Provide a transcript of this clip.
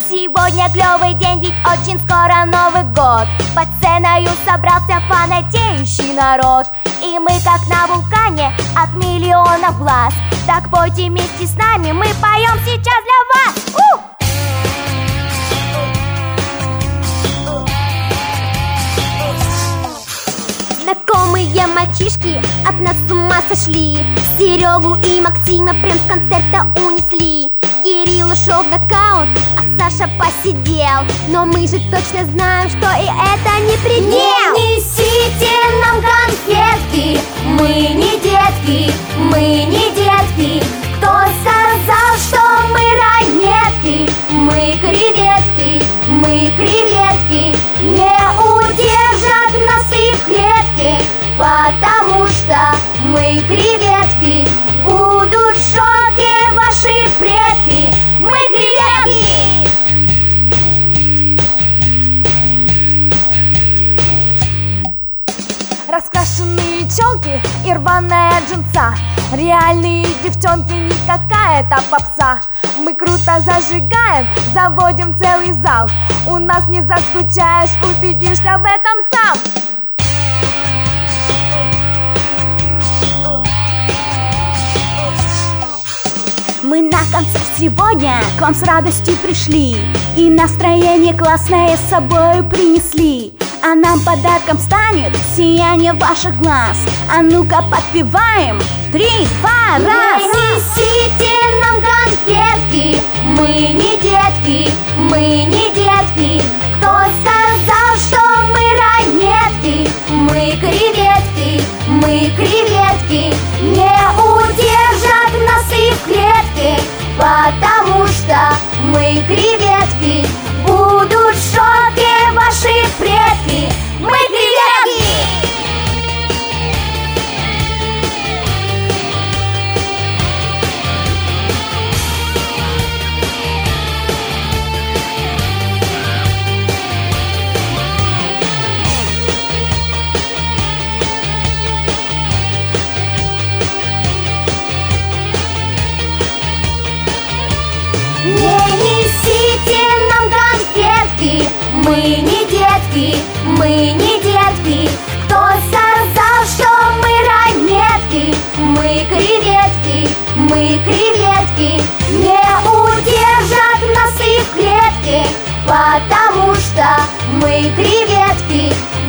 Сегодня клевый день, ведь очень скоро Новый год. Под сценою собрался фанатеющий народ. И мы как на вулкане от миллионов глаз. Так пойте вместе с нами, мы поем сейчас для вас. Знакомые мальчишки от нас с ума сошли. Серегу и Максима прям с концерта унесли. Кирилл ушел в нокаут, а Саша посидел. Но мы же точно знаем, что и это не предел. Не несите нам конфетки, мы не детки, мы не детки. Кто сказал, что мы ранетки? Мы креветки, мы креветки. Не удержат нас и в клетке, потому что мы креветки. Будут в шоке ваши предки. Мы креветки! Раскрашенные челки и рваная джинса. Реальные девчонки, не какая-то попса. Мы круто зажигаем, заводим целый зал. У нас не заскучаешь, убедишься в этом сам. Мы на концерт сегодня к вам с радостью пришли. И настроение классное с собой принесли. А нам подарком станет сияние ваших глаз. А ну-ка подпеваем. 3, 2, раз. Не несите нам конфетки, мы не детки, мы не детки. Кто сказал, что мы ранетки? Мы креветки, мы креветки. Не удержат нас и в клетке, потому что мы креветки. Будут в шоке ваши предки. Мы креветки! Не несите нам конфетки, мы не детки, мы не детки. Кто сказал, что мы ранетки? Мы креветки, мы креветки. Не удержат нас и в клетке, потому что мы креветки.